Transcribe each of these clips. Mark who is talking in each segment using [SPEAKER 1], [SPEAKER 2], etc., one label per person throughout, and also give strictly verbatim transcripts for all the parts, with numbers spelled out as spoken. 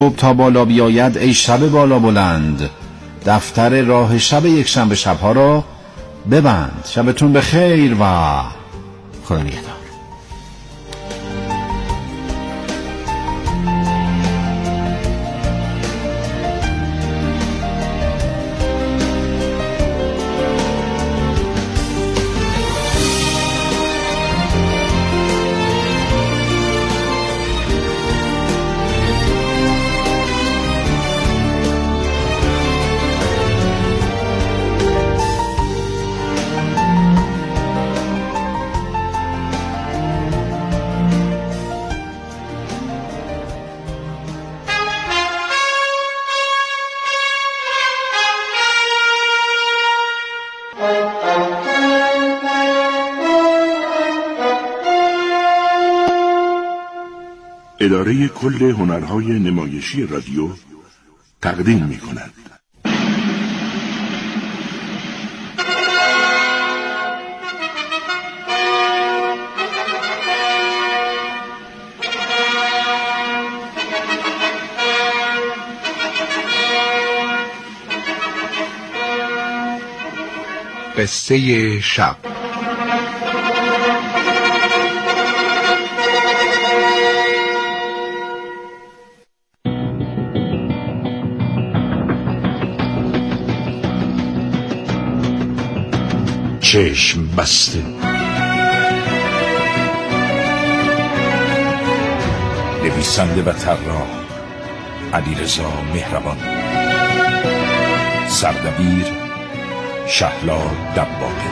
[SPEAKER 1] تا بالا بیاید ای شب بالا بلند، دفتر راه شب یک شنبه شبها را ببند. شبتون بخیر و خدا نگهدار.
[SPEAKER 2] اداره کل هنرهای نمایشی رادیو تقدیم می کند.
[SPEAKER 3] قصه شب.
[SPEAKER 2] چشم بسته. نویسنده و طراح علیرضا مهربان، سردبیر شهلا دباغی.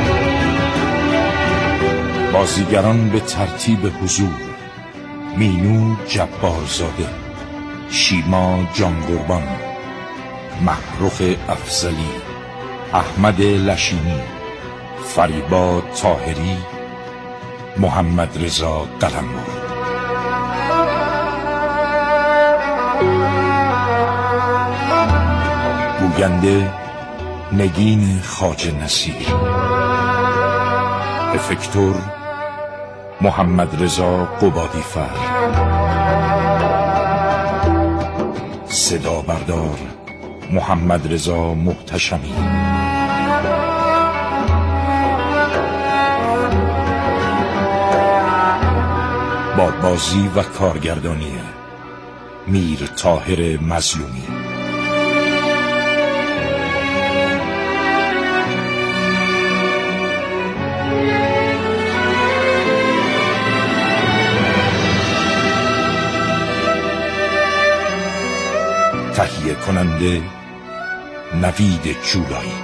[SPEAKER 2] بازیگران به ترتیب حضور: مینو جبارزاده، شیما جانقربان، محروخ افضلی، احمد لشینی، فریبا طاهری، محمد رضا قلمرو. گوینده نگین خواجه نصیر. افکتور محمد رضا قبادیفر. صدا بردار محمد رضا محتشمی. با بازی و کارگردانی میر طاهر مظلومی. تهیه کننده نوید جولایی.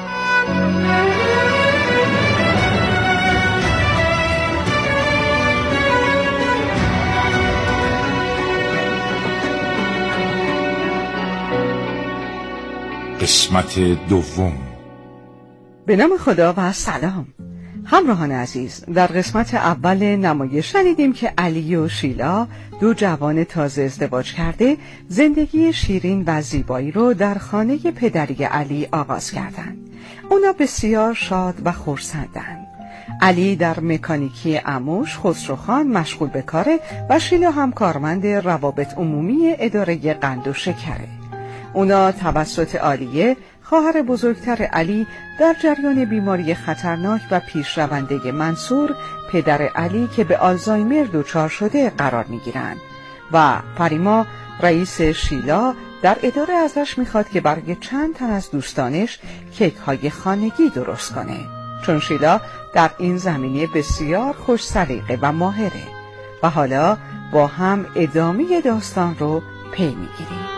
[SPEAKER 2] قسمت دوم.
[SPEAKER 4] به نام خدا و سلام همراهان عزیز. در قسمت اول نمایش شنیدیم که علی و شیلا، دو جوان تازه ازدواج کرده، زندگی شیرین و زیبایی رو در خانه پدری علی آغاز کردند. اونا بسیار شاد و خرسندند. علی در مکانیکی عموش خسروخان مشغول به کاره و شیلا هم کارمند روابط عمومی اداره قند و شکره. اونا توسط عالیه، خواهر بزرگتر علی، در جریان بیماری خطرناک و پیشرونده منصور، پدر علی که به آلزایمر دچار شده، قرار میگیرند و پریما، رئیس شیلا، در اداره ازش میخواد که برای چند تن از دوستانش کیک های خانگی درست کنه، چون شیلا در این زمینه بسیار خوش سلیقه و ماهره. و حالا با هم ادامه داستان رو پی میگیریم.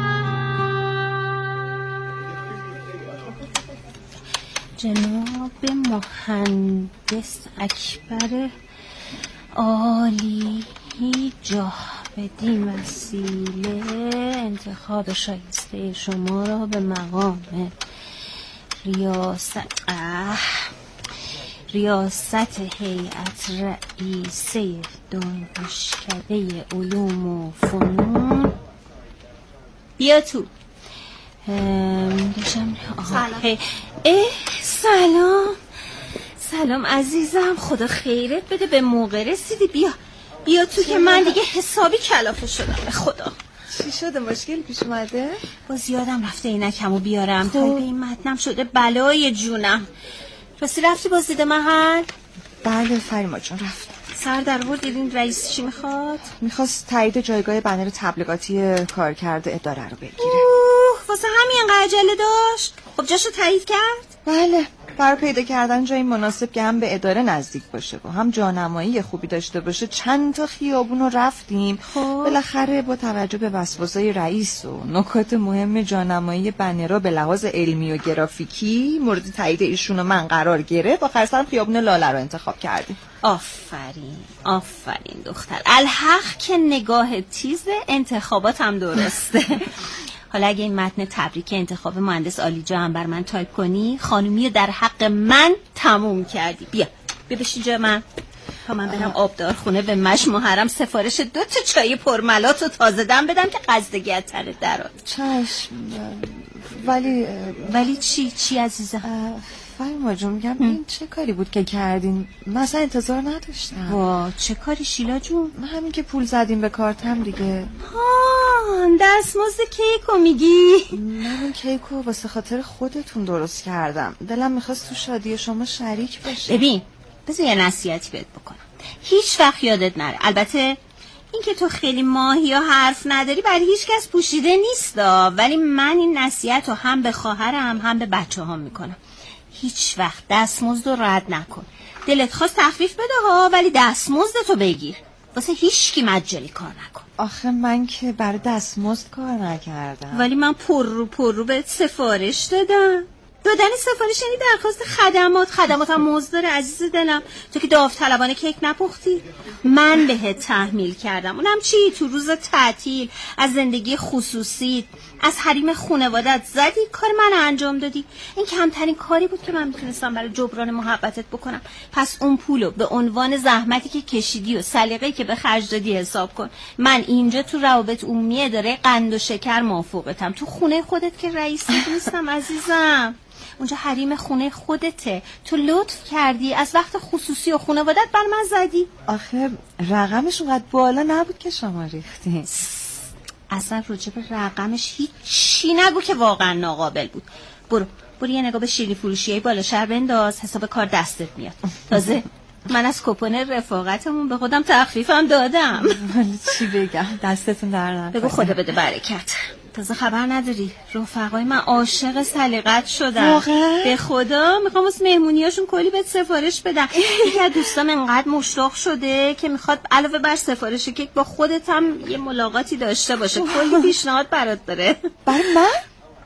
[SPEAKER 5] جناب مهندس اکبر عالی جاه بدیم وسیله انتخاب شایسته شما را به مقام ریاست اه ریاست هیئت رئیسه دانشکده علوم و فنون. بیا تو. داشتم
[SPEAKER 6] سلام.
[SPEAKER 5] اه سلام سلام عزیزم، خدا خیرت بده، به موقع رسیدی. بیا بیا تو که من دیگه حسابی کلافه شدم. به خدا
[SPEAKER 6] چی شده؟ مشکل پیش اومده؟
[SPEAKER 5] باز یادم رفته اینکمو بیارم. تا به این متنم شده بلای جونم. راستی رفتی باز دیده محل؟
[SPEAKER 6] بله فریما جون رفت.
[SPEAKER 5] سر در ورد دیدین رئیس چی میخواد؟
[SPEAKER 6] میخواست تایید جایگاه بنر تبلیغاتی کارکرد اداره رو بگیره.
[SPEAKER 5] اوه واسه همین انقدر عجله داشت. خب جاشو تایید کرد؟
[SPEAKER 6] بله برای پیدا کردن جایی مناسب که هم به اداره نزدیک باشه و هم جانمایی خوبی داشته باشه چند تا خیابون رو رفتیم.
[SPEAKER 5] خب
[SPEAKER 6] بالاخره با توجه به وسواسای رئیس و نکات مهم جانمایی بنرها به لحاظ علمی و گرافیکی مورد تایید ایشون و من قرار گرفت. آخر سر خیابون لاله رو انتخاب کردیم.
[SPEAKER 5] آفرین آفرین دختر. الحق که نگاه تیز، انتخابات هم درسته. حالا اگه این متن تبریک انتخاب مهندس عالیجا هم بر من تایپ کنی، خانومی در حق من تموم کردی. بیا بیا بشین جا من تا من برم آبدار خونه به مش محرم سفارش دو تا چای پرملات و تازه دم بدم که قصدگی از تره درات.
[SPEAKER 6] چشم. ولی
[SPEAKER 5] ولی چی چی عزیزم؟
[SPEAKER 6] فریما جون میگم این چه کاری بود که کردین؟ مثلا انتظار نداشتم.
[SPEAKER 5] وا چه کاری شیلا جون؟
[SPEAKER 6] همین که پول زدیم به کارتم دیگه.
[SPEAKER 5] ها دستمزد کیکو میگی؟
[SPEAKER 6] من اون کیکو واسه خاطر خودتون درست کردم. دلم میخواست تو شادی شما شریک بشه.
[SPEAKER 5] ببین بذار یه نصیحتی بهت بکنم. هیچ وقت یادت نره، البته این که تو خیلی ماهی و حرف نداری برای هیچ کس پوشیده نیستا، ولی من این نصیحت رو هم به خواهرم هم به بچه هم میکنم. هیچ وقت دستمزد رو رد نکن. دلت خواست تخفیف بده ها، ولی دستمزدتو بگیر. واسه هیچ کی مجالی کار نکن.
[SPEAKER 6] آخه من که برای دستمزد کار نکردم.
[SPEAKER 5] ولی من پر رو پر رو بهت سفارش دادم. دادن سفارش یعنی درخواست خدمات. خدمات هم مزد داره عزیز دلم. تو که داوطلبانه کیک نپختی، من بهت تحمیل کردم. اونم چی؟ تو روز تعطیل از زندگی خصوصی، از حریم خانوادت زدی، کار من انجام دادی. این کمترین کاری بود که من میتونستم برای جبران محبتت بکنم. پس اون پولو به عنوان زحمتی که کشیدی و سلیقه‌ای که به خرج دادی حساب کن. من اینجا تو روابط عمومی اداره قند و شکر موافقتم. تو خونه خودت که رئیسی نیستم عزیزم. اونجا حریم خونه خودته. تو لطف کردی از وقت خصوصی و خانوادت بر من زدی.
[SPEAKER 6] آخه رقمش اونقدر بالا نبود که شما ریختی.
[SPEAKER 5] اصلا راجع به رقمش هیچی نگو که واقعا ناقابل بود. برو برو یه نگاه به شیرینی فروشیای بالا شهر بنداز، حساب کار دستت میاد. تازه من از کپون رفاقتمون به خودم تخفیفم دادم.
[SPEAKER 6] ولی چی بگم، دستتون در نکنه.
[SPEAKER 5] بگو خدا بده برکت. تازه خبر نداری رفقای من عاشق سلیقت شدن.
[SPEAKER 6] واقعا؟
[SPEAKER 5] به خدا میخوام واسه مهمونیاشون کلی بهت سفارش بدم. یکی از دوستام انقدر مشتاق شده که میخواد علاوه بر سفارش کیک با خودت هم یه ملاقاتی داشته باشه. کلی پیشنهاد برات داره.
[SPEAKER 6] برای من؟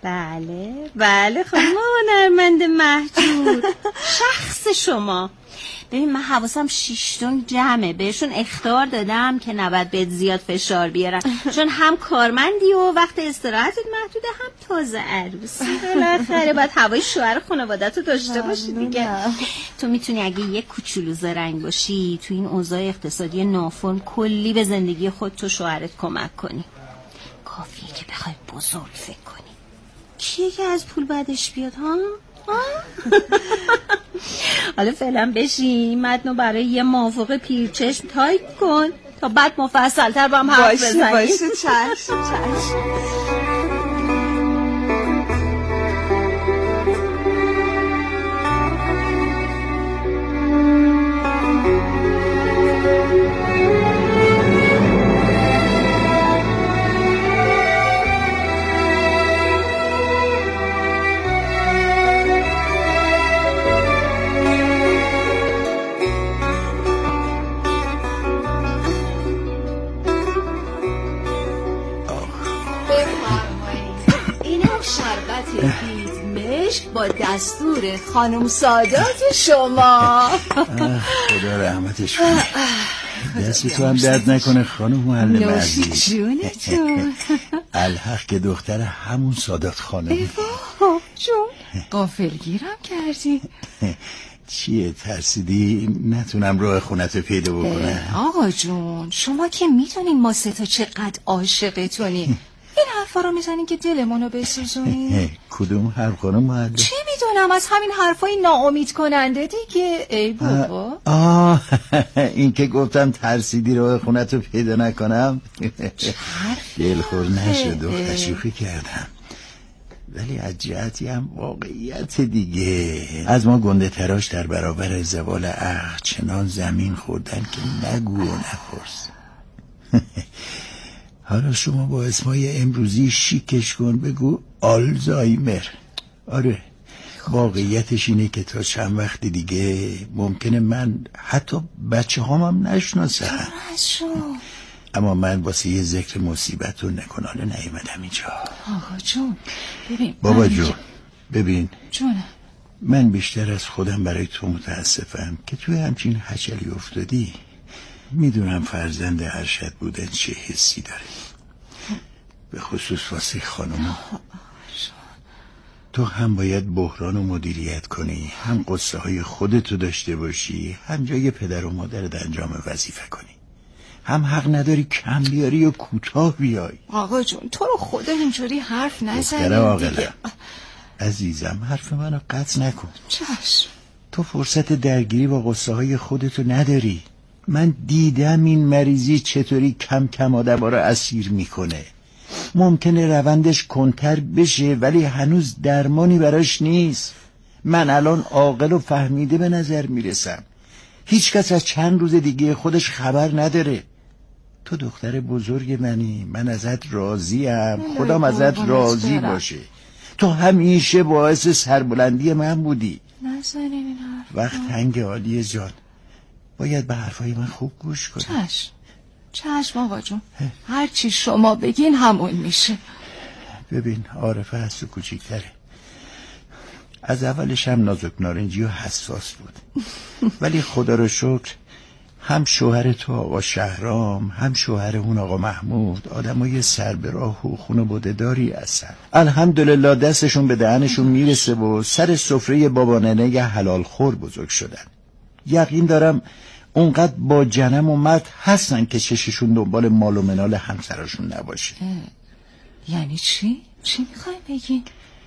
[SPEAKER 5] بله بله خانم هنرمند محجور، شخص شما. ببین من حواسم شیشتون جمعه، بهشون اخطار دادم که نباید بهت زیاد فشار بیارن، چون هم کارمندی و وقت استراحتت محدوده، هم تازه عروسی. بالاخره باید هوای شوهر خانوادت رو داشته باشی دیگه. تو میتونی اگه یک کوچولو زرنگ باشی تو این اوضاع اقتصادی نافرم کلی به زندگی خود تو شوهرت کمک کنی. کافیه که بخوای بزرگ فکر کنی. کیه که از پول بعدش بیاد ها؟ حالا فعلا بشین متنو برای یه موافق پیرچشم تایپ کن تا بعد مفصل‌تر با هم حرف بزنیم.
[SPEAKER 6] باشه باشه چشم چشم.
[SPEAKER 7] با دستور خانم سادات شما.
[SPEAKER 1] خدا رحمتش کنه. دست تو هم درد نکنه خانم معلم عزیز.
[SPEAKER 7] جونتون
[SPEAKER 1] الحق که دختر همون سادات خانم.
[SPEAKER 7] ایوا جون غافلگیرم کردی.
[SPEAKER 1] چیه ترسیدی نتونم راه خونت پیدا بکنم؟
[SPEAKER 7] آقا جون شما که میدونین ما سه تا چقدر عاشقتونیم. این حرفا رو میزنین که دلمونو بسوزونی.
[SPEAKER 1] کدوم حرف خانم معلم؟
[SPEAKER 7] چی میدونم میدونم از همین حرفای ناامید کننده دیگه. ای بابا.
[SPEAKER 8] آه این که گفتم ترسیدی رو خونتو پیدا نکنم. دلخور نشد و شوخی کردم، ولی از جهتی هم واقعیت دیگه. از ما گنده تراش در برابر زوال عقل چنان زمین خوردن که نگو و نپرس. حالا شما با اسمای امروزی شیکش کن، بگو آلزایمر. آره واقعیتش اینه که تا چند وقت دیگه ممکنه من حتی بچه هامم نشناسم. اما من واسه یه ذکر مصیبت و نکناله نیومدم اینجا.
[SPEAKER 7] آقا جون ببین
[SPEAKER 8] بابا جون ببین
[SPEAKER 7] جونه،
[SPEAKER 8] من بیشتر از خودم برای تو متاسفم که توی همچین هچلی افتادی. میدونم فرزند ارشد بودن چه حسی داره، به خصوص واسه خانومو. تو هم باید بحرانو مدیریت کنی، هم قصه های خودتو داشته باشی، هم جای پدر و مادرت انجام وظیفه کنی. هم حق نداری کم بیاری و کوتاه بیای.
[SPEAKER 7] آقا جون تو رو خدا اینجوری حرف
[SPEAKER 8] نزنی
[SPEAKER 7] دیگه.
[SPEAKER 8] عزیزم حرف منو قطع نکن.
[SPEAKER 7] چشم.
[SPEAKER 8] تو فرصت درگیری با قصه های خودتو نداری. من دیدم این مریضی چطوری کم کم آدما رو اسیر میکنه. ممکنه روندش کنتر بشه ولی هنوز درمانی براش نیست. من الان عاقل و فهمیده به نظر میرسم. هیچ کس از چند روز دیگه خودش خبر نداره. تو دختر بزرگ منی، من ازت راضیم، خودم ازت راضی باشه. تو همیشه باعث سربلندی من بودی.
[SPEAKER 7] نزنین این حرف.
[SPEAKER 8] وقت تنگ عالی جان، باید به حرفای من خوب گوش کنی.
[SPEAKER 7] چشم چشم آقا جون، هر چی شما بگین همون میشه.
[SPEAKER 8] ببین عارفه هست و کوچیکتره، از اولش هم نازک نارنجی و حساس بود. ولی خدا رو شکر هم شوهر تو آقا شهرام هم شوهر اون آقا محمود آدمای سر به راه و خانواده داری هستن. الحمدلله دستشون به دهنشون میرسه و سر سفره بابا ننه حلال خور بزرگ شدن. یقین دارم اونقدر با جنم و مرد هستن که چششون دنبال مال و منال همسرشون نباشه.
[SPEAKER 7] یعنی چی؟ چی میخوای بگی؟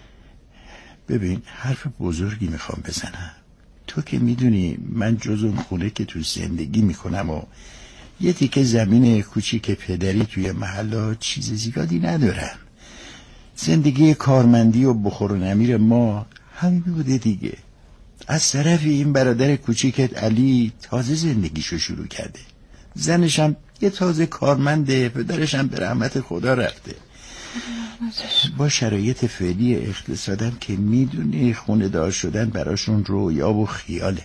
[SPEAKER 8] ببین حرف بزرگی میخوام بزنم. تو که میدونی من جز اون خونه که تو زندگی میکنم و یه تیکه زمین کوچیک پدری توی محله چیز زیادی ندارم. زندگی کارمندی و بخور و نمیر ما همین بوده دیگه. از طرف این برادر کوچیکت علی تازه زندگیشو شروع کرده. زنشم یه تازه کارمنده، پدرشم به رحمت خدا رفته. با شرایط فعلی اقتصادم که میدونی خونه دار شدن براشون رویا و خیاله.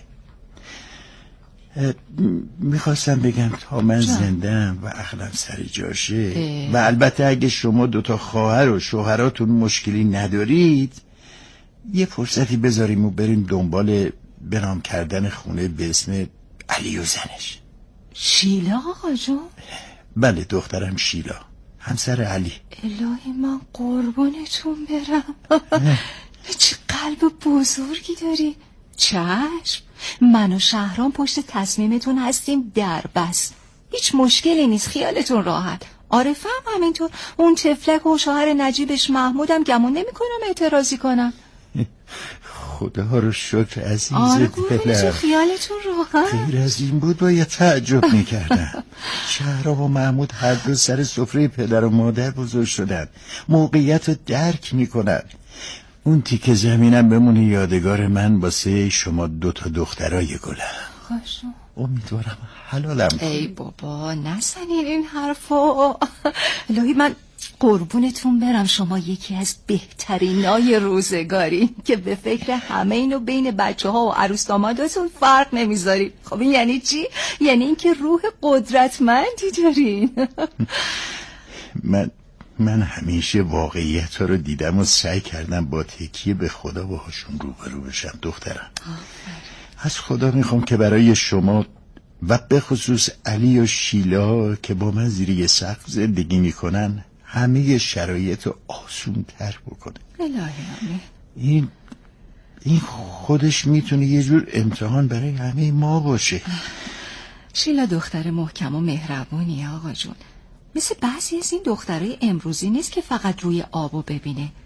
[SPEAKER 8] میخواستم بگم تا من زندم و عقلم سر جاشه اه. و البته اگه شما دوتا خواهر و شوهراتون مشکلی ندارید یه فرصتی بذاریم و بریم دنبال برام کردن خونه به اسم علی و زنش.
[SPEAKER 7] شیلا آقا جون؟
[SPEAKER 8] بله دخترم شیلا، همسر علی.
[SPEAKER 7] الهی من قربونتون برم. چه قلب بزرگی داری. چشم، من و شهرام پشت تصمیمتون هستیم در بس. هیچ مشکلی نیست، خیالتون راحت. عارفه هم همینطور. اون تفلک و شوهر نجیبش محمودم گمون نمی کنم اعتراضی کنم.
[SPEAKER 8] خدا رو شکر عزیزت.
[SPEAKER 7] آره قربونتون خیالتون راحت.
[SPEAKER 8] غیر از این بود باید تعجب میکردم. شهرام و محمود هر دو سر سفره پدر و مادر بزرگ شدن، موقعیت رو درک میکنن. اون تیکه زمینم بمونه یادگار من واسه شما دوتا دخترای گلم.
[SPEAKER 7] خوشم.
[SPEAKER 8] امیدوارم حلالم کنی.
[SPEAKER 7] ای بابا نزنین این حرفا. الهی من قربونتون برم، شما یکی از بهترینای روزگاری که به فکر همه اینو بین بچه ها و عروس داماداتون فرق نمیذارید. خب این یعنی چی؟ یعنی اینکه روح قدرتمندی دارین.
[SPEAKER 8] من من همیشه واقعیت ها رو دیدم و سعی کردم با تکیه به خدا باهاشون روبرو بشم. دخترم از خدا میخوام که برای شما و به خصوص علی و شیلا که با من زیر یه سقف زندگی میکنن همه شرایط رو آسون تر بکنه.
[SPEAKER 7] الهی
[SPEAKER 8] این این خودش میتونه یه جور امتحان برای همه ما باشه.
[SPEAKER 7] شیلا دختر محکم و مهربونی آقا جون. مثل بعضی از این دخترای امروزی نیست که فقط روی آبو ببینه.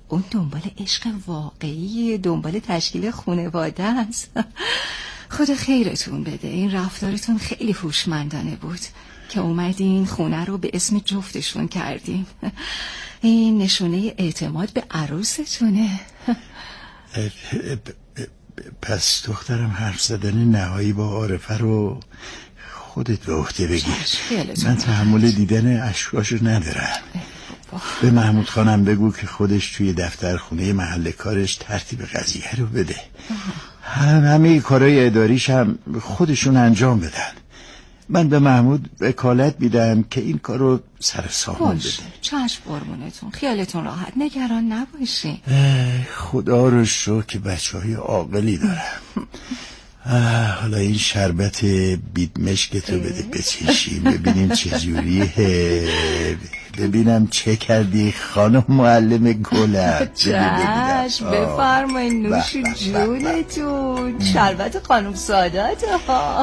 [SPEAKER 7] اون دنبال عشق واقعی، دنبال تشکیل خانواده است. خدا خیرتون بده، این رفتارتون خیلی هوشمندانه بود که اومدین خونه رو به اسم جفتشون کردین. این نشونه اعتماد به عروستونه.
[SPEAKER 8] پس دخترم حرف زدن نهایی با عارفه رو خودت به عهده بگیر. من تحمل دیدن اشکاشو ندارم. به محمود خانم بگو که خودش توی دفتر خونه محل کارش ترتیب قضیه رو بده. هم همه کارهای اداریش هم خودشون انجام بدن. من به محمود وکالت میدم که این کار رو سر سامان بده.
[SPEAKER 7] چشم قربونتون، خیالتون راحت، نگران نباشین.
[SPEAKER 8] خدا رو شکر که بچه های عاقلی دارم. حالا این شربت بیدمشک تو بده بچشیم ببینیم چجوریه. ببینم چه کردی خانم معلم گلم.
[SPEAKER 7] چشم بفرمایید، نوش جونتون. شربت خانم سادات ها.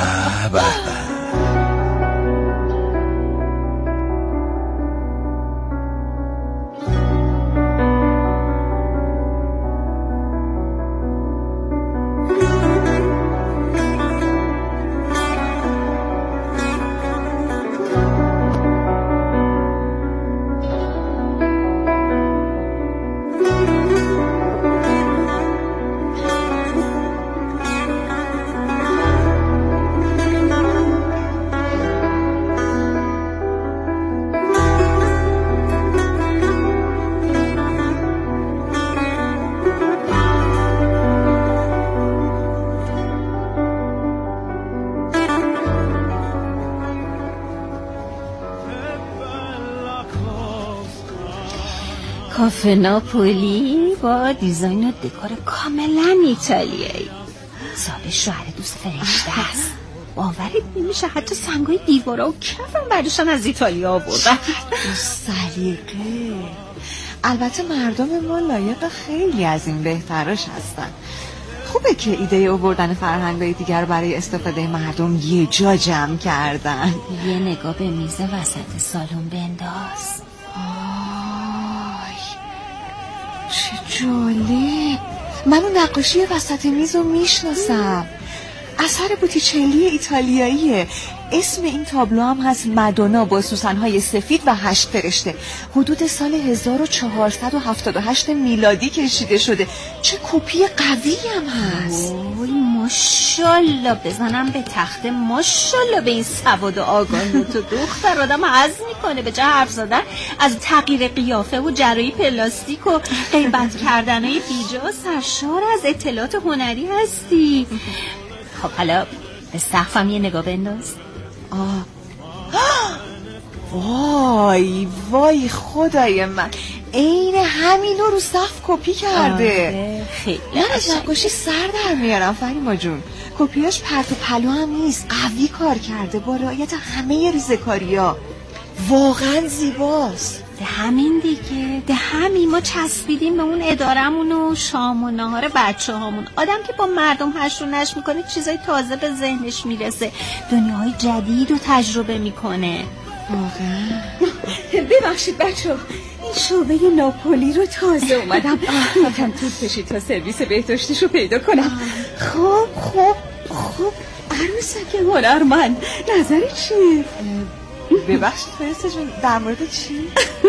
[SPEAKER 5] کافه ناپولی با دیزاین و دکور کاملا ایتالیایی. صاحب شوهر دوست فرشته است. باورت نمیشه حتی سنگای دیوارا و کفم بعدشان از ایتالیا آوردن.
[SPEAKER 6] سلیقه. البته مردم ما لایق خیلی از این بهتراش هستن. خوبه که ایده آوردن فرهنگای دیگر برای استفاده مردم یه جا جمع کردن.
[SPEAKER 5] یه نگاه به میز وسط سالن بنداز.
[SPEAKER 6] چه جالب. من اون نقاشی وسط میز رو میشناسم. اثر بوتیچلی ایتالیاییه. اسم این تابلو هم هست مادونا با سوسن‌های سفید و هشت فرشته. حدود سال هزار و چهارصد و هفتاد و هشت میلادی کشیده شده. چه کپی قوی هم هست.
[SPEAKER 5] وای ماشالله، بزنم به تخته. ماشالله به این سواد و آگاهی تو دختر. آدم حظ میکنه به جای حرف زدن از تغییر قیافه و جراحی پلاستیک و غیبت کردنهای بیجا سرشار از اطلاعات هنری هستی. خب حالا به سقفم یه نگاه بنداز.
[SPEAKER 6] آه. وای وای خدای من، عین همینو رو سقف کپی کرده.
[SPEAKER 5] خیلی
[SPEAKER 6] من از نقاشی سر در میارم فریما جون. کپیاش پرت و پلو هم نیست، قوی کار کرده با رعایت همه ریزه‌کاری‌ها. واقعا زیباست.
[SPEAKER 5] ده همین دیگه، ده همین ما چسبیدیم به اون ادارمون و شام و نهار بچه هامون. آدم که با مردم هش رو نش میکنه چیزای تازه به ذهنش میرسه، دنیاهای جدید رو تجربه میکنه.
[SPEAKER 6] واقعا.
[SPEAKER 4] ببخشید بچه ها، این شعبه ناپولی رو تازه اومدم. یکم طول کشید تا سرویس بهداشتیش رو پیدا کنم. خب خب خب عروسک هنرمند، نظرت چیه؟
[SPEAKER 6] ببخشید فرسته جون، در مورد چی؟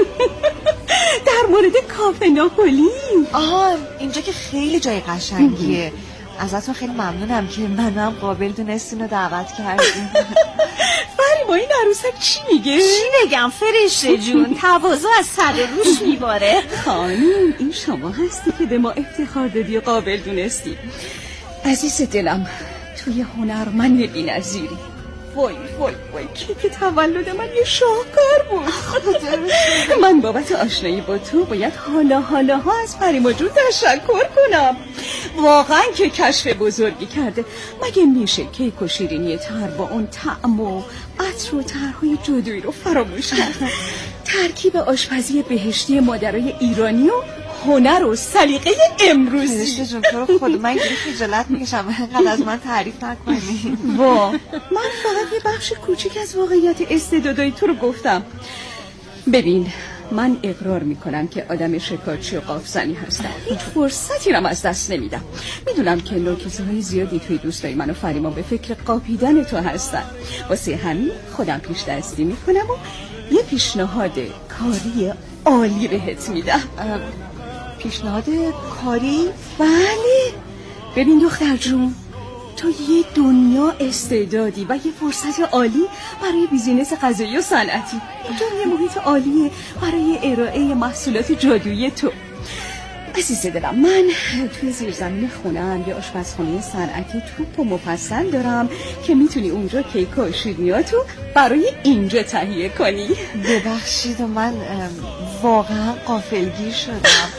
[SPEAKER 4] در مورد کافه ناپولی.
[SPEAKER 6] آها، اینجا که خیلی جای قشنگیه. ازتون خیلی ممنونم که منم قابل دونستین رو دعوت کردین.
[SPEAKER 4] فریما این عروسک چی میگه؟
[SPEAKER 5] چی بگم فرشته جون، تواضع از سر روش میباره.
[SPEAKER 4] خانم این شما هستی که به ما افتخار دادی و قابل دونستی. عزیز دلم، توی هنرمند بی‌نظیری. وای وای وای کیک تولد من یه شاهکار بود. من بابت آشنایی با تو باید حالا حالا ها از فریما جون تشکر کنم. واقعا که کشف بزرگی کرده. مگه میشه کیک و شیرینی تر با اون طعم و عطر و طرحهای جادویی رو فراموش کرد؟ ترکیب آشپزی بهشتی مادرای ایرانی و هنر و سلیقه امروزی.
[SPEAKER 6] فرشته جون تو رو خود من اینجوری خجالت میکشم، اینقدر از من تعریف نکنی.
[SPEAKER 4] وا من فقط یه بخش کوچیک از واقعیت استعدادای تو رو گفتم. ببین من اقرار میکنم که آدم شکارچی و قافزنی هستم. هیچ فرصتی رم از دست نمیدم. میدونم که نوکیزه های زیادی توی دوستای من و فریما به فکر قاپیدن تو هستن. واسه همین خودم پیش دستی میکنم و یه پیشنهاد کاری عالی بهت میدم.
[SPEAKER 6] پیشنهاد کاری؟
[SPEAKER 4] بله. ببین دختر جون، تو یه دنیا استعدادی و یه فرصت عالی برای بیزینس غذایی و صنعتی. اینجا یه محیط عالیه برای ارائه محصولات جادویی تو. عزیز دلم، من توی زیرزمین خونم یه آشپزخونه صنعتی توپ و مفصل دارم که میتونی اونجا کیک و شیرینیاتو برای اینجا تهیه کنی.
[SPEAKER 6] ببخشید من واقعا غافلگیر شدم.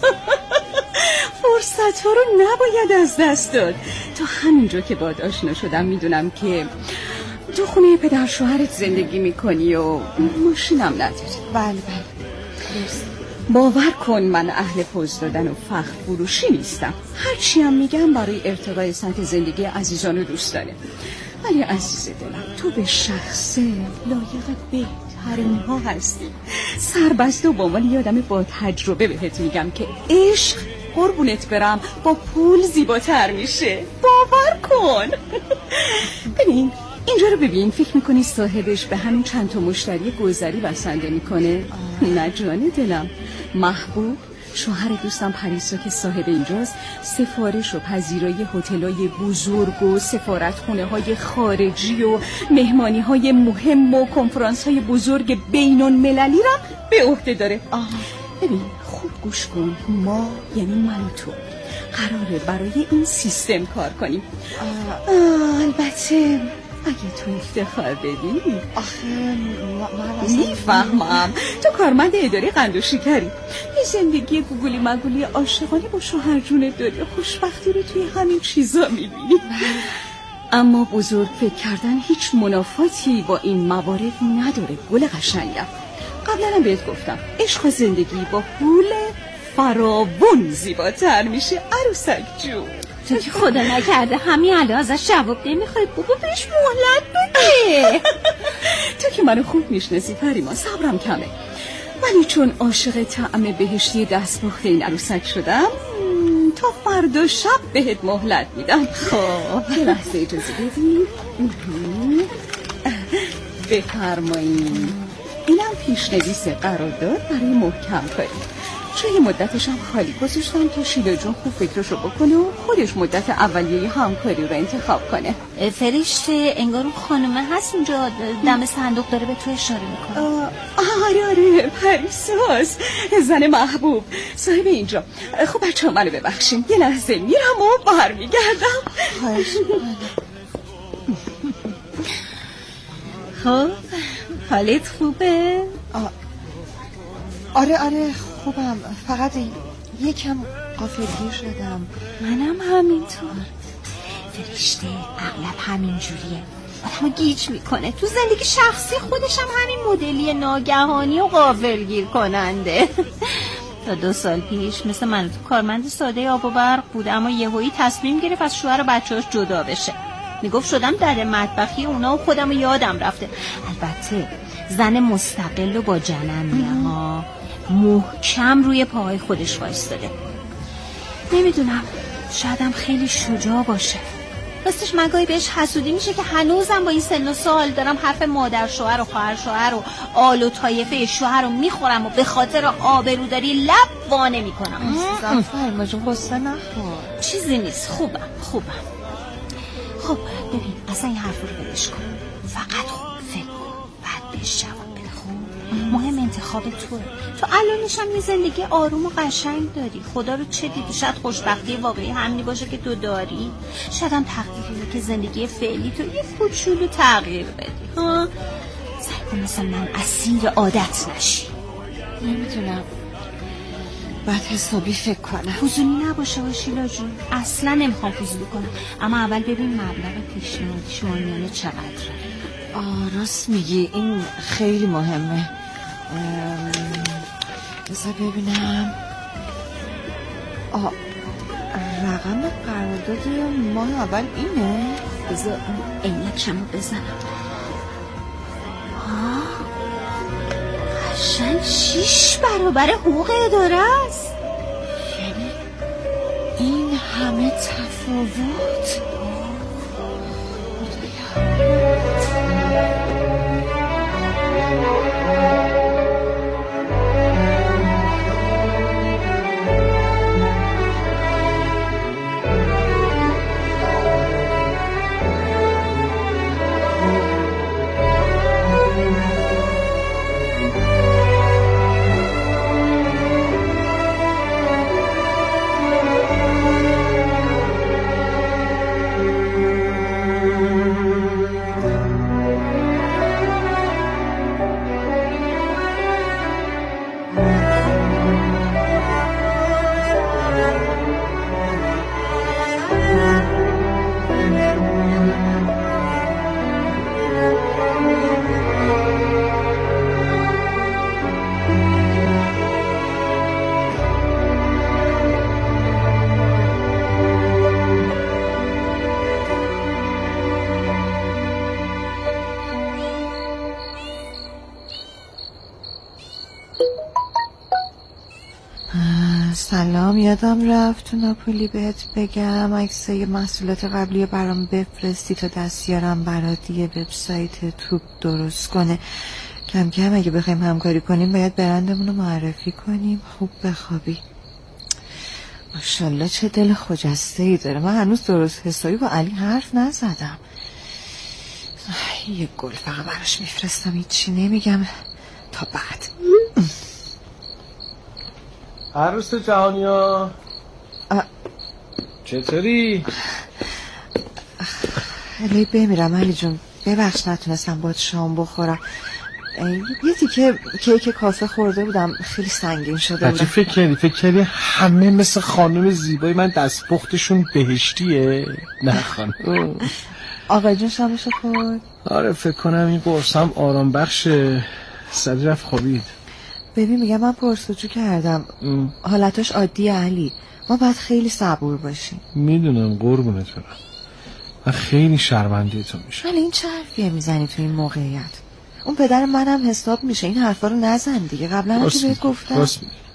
[SPEAKER 4] فرصت ها رو نباید از دست داد. تا همینجا که باهات آشنا شدم میدونم که تو خونه پدر شوهرت زندگی میکنی و ماشینم نداری.
[SPEAKER 6] بله بله درست.
[SPEAKER 4] باور کن من اهل پوز دادن و فخر فروشی نیستم. هرچی هم میگم برای ارتقای سطح زندگی عزیزان و دوستانه. ولی عزیز دلم، تو به شخصه لایق بهترین ها هستی. سربسته و با عنوان یه آدم با تجربه بهت میگم که عشق قربونت برم با پول زیباتر میشه. باور کن. ببین اینجا رو ببین، فکر میکنی صاحبش به همین چند تا مشتری گذری بسنده میکنه؟ نه جان دلم، محبوب شوهر دوستم پریسا که صاحب اینجاست سفارش و پذیرایی هتل‌های بزرگ و سفارتخونه های خارجی و مهمانی های مهم و کنفرانس های بزرگ بین المللی را به عهده داره. آه. ببین خوب گوش کن، ما یعنی من و تو قراره برای این سیستم کار کنیم. آه. آه البته اگه تو افتخار بدی.
[SPEAKER 6] آخه
[SPEAKER 4] میفهمم تو کارمند اداره قند و شکری، یه زندگی گوگلی مگولی عاشقانه با شوهر جونت داری، خوشبختی رو توی همین چیزا میبینی. اما بزرگ فکر کردن هیچ منافاتی با این موارد نداره. گل قشنگم، قبلا هم بهت گفتم عشق و زندگی با پول فراوون زیباتر میشه عروسک جون.
[SPEAKER 5] تو که خدا نکرده همین الان ازش جواب نمیخوای، بابا بهش مهلت بده.
[SPEAKER 4] تو که منو خوب میشناسی فریما، صبرم کمه، ولی چون عاشق طعم بهشتی دستپخت این عروسک شدم تا فردا شب بهت مهلت میدم. خب یه لحظه اجازه بدید. بفرمایید، اینم پیشنویس قرارداد برای محکم کاری. چون یه مدتش هم خالی گذاشتم تا شیلا جون خوب فکرشو بکنه و خودش مدت اولیه همکاری رو انتخاب کنه.
[SPEAKER 5] فرشته انگار اون خانومه هست اونجا دم صندوق داره به تو اشاره میکنه.
[SPEAKER 4] آره آره پریساس، زن محبوب صاحب اینجا. خب بچه ها منو ببخشین، یه لحظه میرم و برمیگردم.
[SPEAKER 5] خب حالت خوبه؟
[SPEAKER 6] آره آره خوبم، فقط یکم غافلگیر شدم.
[SPEAKER 5] منم همینطور. فرشته اغلب همین جوریه، آدمو گیج میکنه. تو زندگی شخصی خودش هم همین مدلی ناگهانی و غافلگیر کننده. تا دو سال پیش مثل من تو کارمند ساده آب و برق بود، اما یهویی تصمیم گرفت از شوهر و بچه‌هاش جدا بشه. میگفت شدم در مطبخی اونا و خودم یادم رفته. البته زن مستقل و با جنمیه ها، محکم روی پاهای خودش وایستاده. نمیدونم، شایدم خیلی شجاع باشه. راستش مگاهی بهش حسودی میشه که هنوزم با این سن و سال دارم حرف مادر شوهر و خواهر شوهر و آل و طایفه شوهر رو میخورم و به خاطر آبروداری لب وانه میکنم.
[SPEAKER 6] عزیزم فریما جون قصه نخور.
[SPEAKER 5] چیزی نیست، خوبم خوبم. خب ببین اصلا این حرف رو بلش کن، فقط خوب فکر کن بعد بهش جواب بده. خوب مهم انتخاب توه. تو الانش هم یه زندگی آروم و قشنگ داری. خدا رو چه دیدی؟ شاید خوشبختی واقعی همینی باشه که تو داری، شاید هم تقدیریه که زندگی فعلی تو یه کوچولو تغییر بدی. ها سعی کن مثلا من اسیر عادت نشی.
[SPEAKER 6] نمیدونم، بعد حسابی فکر کنم.
[SPEAKER 5] فضولی نباشه و شیلا جون، اصلا نمیخوام فضولی کنم، اما اول ببین مبلغ پیشنهادی شمانیانه چقدره.
[SPEAKER 6] آه راست میگی، این خیلی مهمه. بذار ببینم. آه رقم قرارداد ماه اول اینه.
[SPEAKER 5] بذار عینکمو بزنم. آه قشنگ. قشنگ شیش برابر حقوق اداره است.
[SPEAKER 6] یعنی این همه تفاوت؟ سلام، یادم رفت تو ناپولی بهت بگم عکسای محصولات قبلی برام بفرستی تا دستیارم برات یه وبسایت توپ درست کنه. کم کم اگه بخوایم همکاری کنیم باید برندمون رو معرفی کنیم. خوب بخوابی. ماشاءالله چه دل خجسته ای داره. من هنوز درست حسابی با علی حرف نزدم. یه گل فقط براش میفرستم، هیچی نمیگم تا بعد.
[SPEAKER 9] عروس جهانیا چطوری؟
[SPEAKER 6] علی بمیرم علی جون، ببخش نتونستم باید شام بخورم. یه تیکه کیک کاسه خورده بودم، خیلی سنگین شده بودم.
[SPEAKER 9] فکر کردی فکر کردی همه مثل خانم زیبای من دستپختشون بهشتیه؟ نه خانم.
[SPEAKER 6] آقا جون شامشو خورد؟
[SPEAKER 9] آره فکر کنم این قرصم آرام بخشه. سری رفت خوابید.
[SPEAKER 6] ببین میگم من پرسجو کردم ام. حالتش عادیه علی، ما باید خیلی صبور باشیم.
[SPEAKER 9] میدونم قربونت برم، من خیلی شرمنده تو میشم.
[SPEAKER 6] ولی این چه حرفیه میزنی تو این موقعیت؟ اون پدر منم حساب میشه، این حرفا رو نزن دیگه. قبلا هم که بهت گفتم.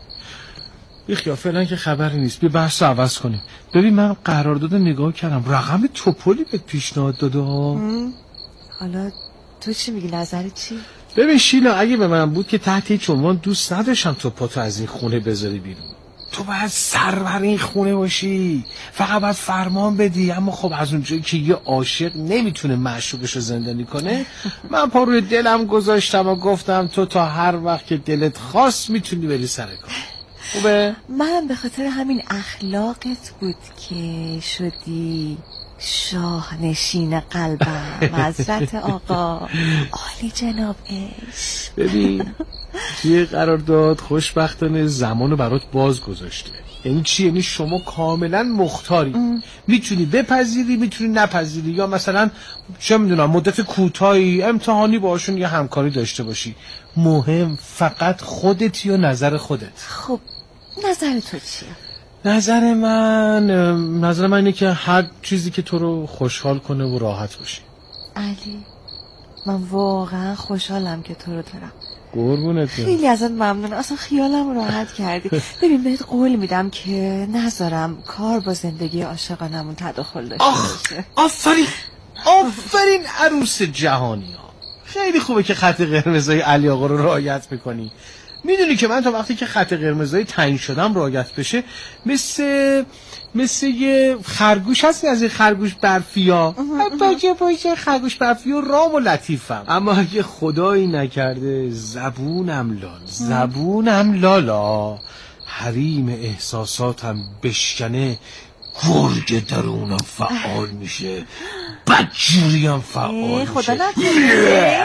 [SPEAKER 9] بیخیا فعلا که خبری نیست، بیا بحث رو عوض کنیم. ببین من قرارداد نگاه کردم، رقم توپلی بهت پیشنهاد داده ها.
[SPEAKER 6] حالا تو چی میگی؟ نظرت چی؟
[SPEAKER 9] ببین شیلا، اگه به من بود که تحت هیچ عنوان دوست نداشتم تو پاتو از این خونه بذاری بیرون. تو باید سرور این خونه باشی، فقط باید فرمان بدی. اما خب از اونجایی که یه عاشق نمیتونه معشوقش رو زندانی کنه، من پا روی دلم گذاشتم و گفتم تو تا هر وقت که دلت خواست میتونی بری سر کار. خوبه؟
[SPEAKER 6] من به خاطر همین اخلاقت بود که شدی شاه نشین قلبم. حضرت آقا عالی جناب عشق.
[SPEAKER 9] ببین توی قرارداد خوشبختانه زمانو برات باز گذاشته. یعنی چی؟ یعنی شما کاملا مختاری، میتونی بپذیری میتونی نپذیری، یا مثلا چه میدونم مدت کوتاهی امتحانی باشون یا همکاری داشته باشی. مهم فقط خودتی و نظر خودت.
[SPEAKER 6] خب نظر تو چیه؟
[SPEAKER 9] نظر من نظر من اینه که هر چیزی که تو رو خوشحال کنه و راحت باشی.
[SPEAKER 6] علی من واقعا خوشحالم که تو رو دارم.
[SPEAKER 9] قربونت برم.
[SPEAKER 6] خیلی ازت ممنونم، اصلا خیالم راحت کردی. ببین بهت قول میدم که نذارم کار با زندگی عاشقانمون تداخل داشته باشه.
[SPEAKER 9] آفرین آفرین عروس جهانی ها. خیلی خوبه که خط قرمزای علی آقا رو رعایت میکنی. میدونی که من تا وقتی که خط قرمزای تعیین شدم رعایت بشه، مثل مثل یه خرگوش هستی از این خرگوش برفیا، باشه باشه خرگوش برفیا رام و لطیفم. اما اگه خدایی نکرده زبونم لال زبونم لالا حریم احساساتم بشکنه، گرگ درونم فعال میشه، بدجوری هم فعال میشه.
[SPEAKER 6] خدا نکنه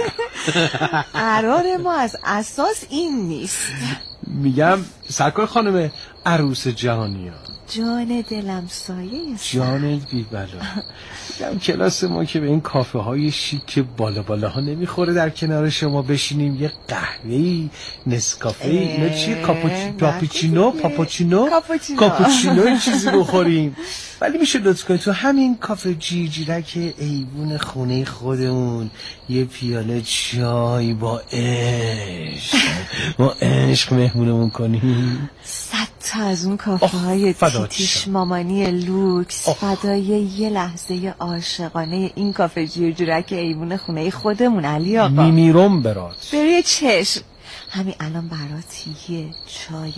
[SPEAKER 6] قرار ما از اساس این نیست.
[SPEAKER 9] میگم سرکار خانم عروس جهانیان،
[SPEAKER 6] جان دلم سایه
[SPEAKER 9] جانت بی بلا. میگم کلاس ما که به این کافه های شیک بالا بالا ها نمیخوره در کنار شما بشینیم یه قهوه‌ای نسکافه اینا چیه کاپوچینو پاپوچینو پاپوچینو کاپوچینو چیزی بخوریم. ولی میشه لطف کنید تو همین کافه جیرجیرک ایوون خونه خودمون یه پیاله چای با عشق با عشق مهمونمون کنیم.
[SPEAKER 6] صد تا از اون کافه های تیتیش مامانی لوکس فدای یه لحظه عاشقانه این کافه جیرجیرک ایوون خونه خودمون. علی آقا
[SPEAKER 9] میمیرم برات.
[SPEAKER 6] بری چشم همین الان برات یه چای